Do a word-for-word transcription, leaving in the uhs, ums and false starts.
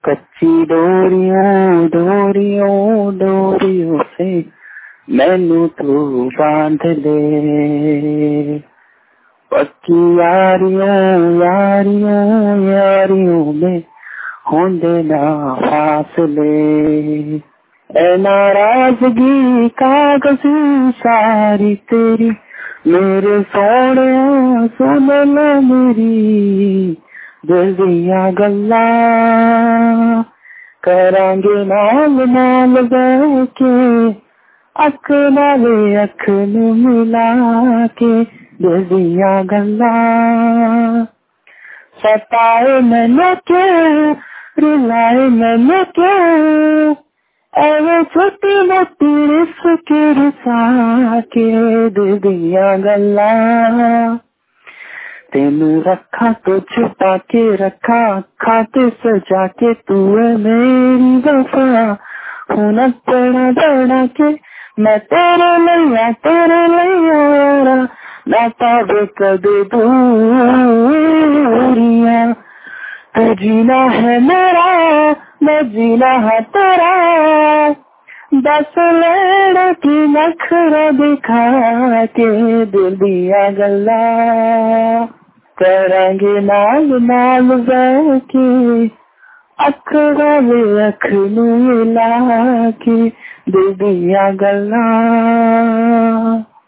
कच्ची डोरियों डोरियों डोरियों से मैनू तू बांध ले, पक्की यारियों यारियों यारियों में होंदे ना फासले। ए नाराजगी कागज सारी तेरी मेरे सोने सुन ले मेरी दिल दिया गल्ला, करांगे नाल नाल बैके अख नाले अख नू मिला के दिल दिया गल्ला। सताए मैंने क्यों रुलाए मैंने क्यों एवे छोटी मोटी रिस्क रिसा के दिल दिया गल्ला। तेनू रखा तो छुपा के रखा अखा ते सजा के तू है मेरी वफा, हुन तेरा दौड़ा के मैं तेरे लिया तेरे लिया ना पावे कदे दूरियां। तू जीना है मेरा मैं जीना है तेरा, दस लेना की नखरा दिखा के दिल दिया गल्ला। करांगे नाल नाल बैके अख वाले अख नू मिला के दिल दिया गल्ला।